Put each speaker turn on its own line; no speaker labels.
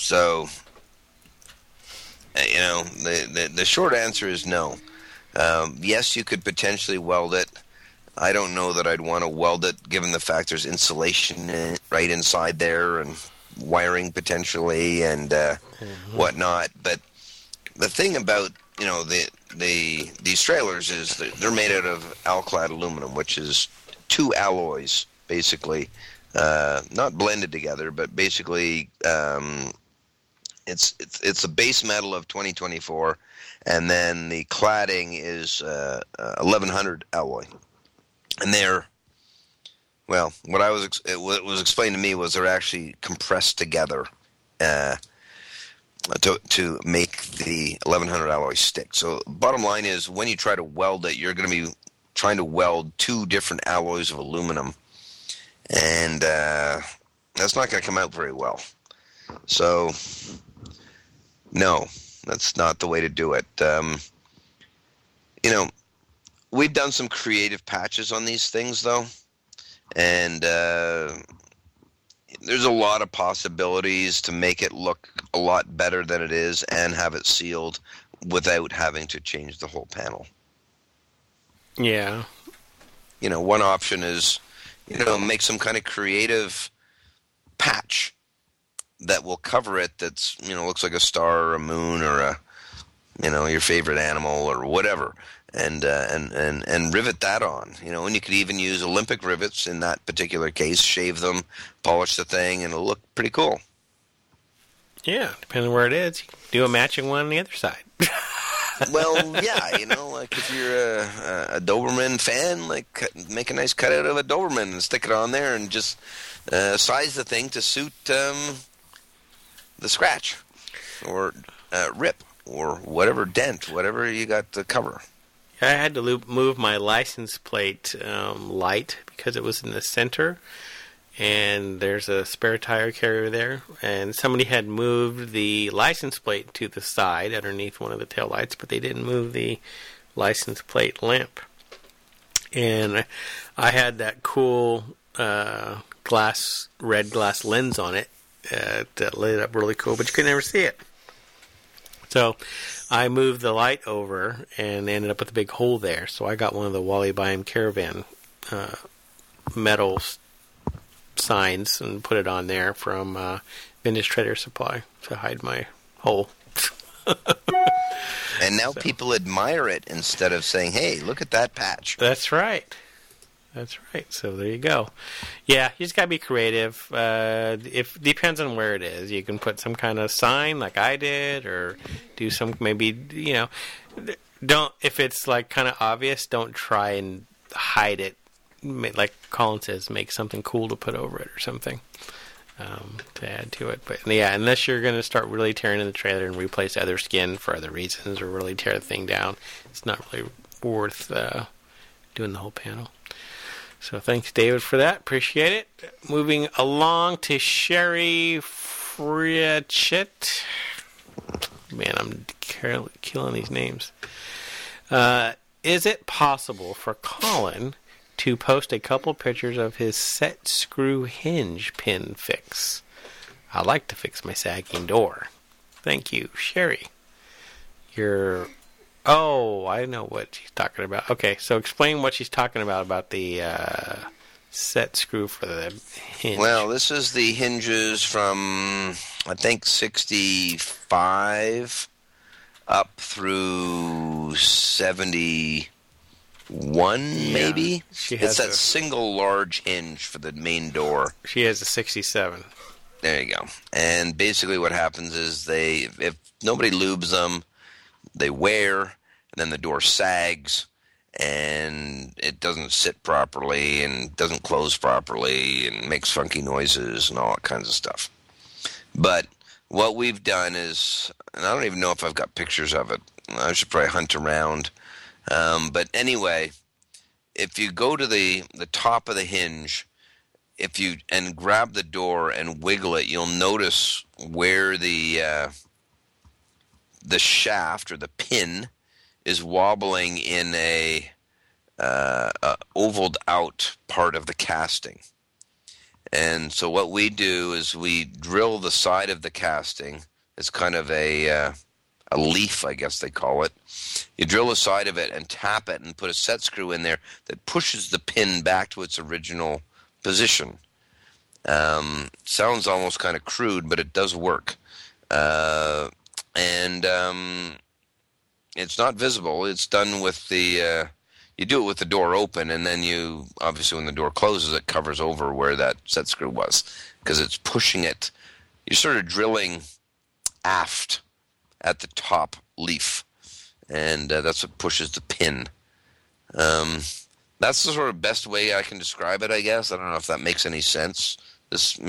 So, the short answer is no. Yes, you could potentially weld it. I don't know that I'd want to weld it, given the fact there's insulation right inside there and wiring potentially and whatnot. But the thing about these trailers is that they're made out of Alclad aluminum, which is two alloys basically, not blended together, but basically it's the base metal of 2024, and then the cladding is 1100 alloy. And what was explained to me was they're actually compressed together to make the 1100 alloy stick. So bottom line is, when you try to weld it, you're going to be trying to weld two different alloys of aluminum, and that's not going to come out very well. So no, that's not the way to do it. We've done some creative patches on these things, though, and there's a lot of possibilities to make it look a lot better than it is and have it sealed without having to change the whole panel.
Yeah.
One option is, make some kind of creative patch that will cover it that's, looks like a star or a moon or your favorite animal or whatever. And rivet that on, and you could even use Olympic rivets in that particular case, shave them, polish the thing, and it'll look pretty cool.
Yeah, depending on where it is, you can do a matching one on the other side.
Well, yeah, like if you're a Doberman fan, make a nice cutout of a Doberman and stick it on there and just size the thing to suit the scratch or rip or whatever dent, whatever you got to cover.
I had to move my license plate light because it was in the center, and there's a spare tire carrier there, and somebody had moved the license plate to the side underneath one of the taillights, but they didn't move the license plate lamp. And I had that cool red glass lens on it that lit up really cool, but you could never see it. So I moved the light over and ended up with a big hole there. So I got one of the Wally Byam Caravan metal signs and put it on there from Vintage Trader Supply to hide my hole.
And now people admire it instead of saying, hey, look at that patch.
That's right. That's right. So there you go. Yeah, you just got to be creative. If depends on where it is. You can put some kind of sign like I did, or do some don't, if it's like kind of obvious, don't try and hide it. Like Colin says, make something cool to put over it or something to add to it. But yeah, unless you're going to start really tearing in the trailer and replace other skin for other reasons, or really tear the thing down, it's not really worth doing the whole panel. So thanks, David, for that. Appreciate it. Moving along to Sherry Friachit. Man, I'm killing these names. Is it possible for Colin to post a couple pictures of his set screw hinge pin fix? I like to fix my sagging door. Thank you, Sherry. Oh, I know what she's talking about. Okay, so explain what she's talking about the set screw for the hinge.
Well, this is the hinges from, I think, 65 up through 71, maybe? It's that single large hinge for the main door.
She has a 67.
There you go. And basically what happens is if nobody lubes them, they wear, and then the door sags, and it doesn't sit properly, and doesn't close properly, and makes funky noises, and all that kinds of stuff. But what we've done is, and I don't even know if I've got pictures of it. I should probably hunt around. But anyway, if you go to the top of the hinge, and grab the door and wiggle it, you'll notice where the shaft or the pin is wobbling in a ovaled out part of the casting. And so what we do is we drill the side of the casting. It's kind of a leaf, I guess they call it. You drill the side of it and tap it and put a set screw in there that pushes the pin back to its original position. Sounds almost kind of crude, but it does work. And it's not visible. It's done with the... you do it with the door open, and then you, obviously when the door closes, it covers over where that set screw was, because it's pushing it. You're sort of drilling aft at the top leaf, and that's what pushes the pin. That's the sort of best way I can describe it, I guess. I don't know if that makes any sense. This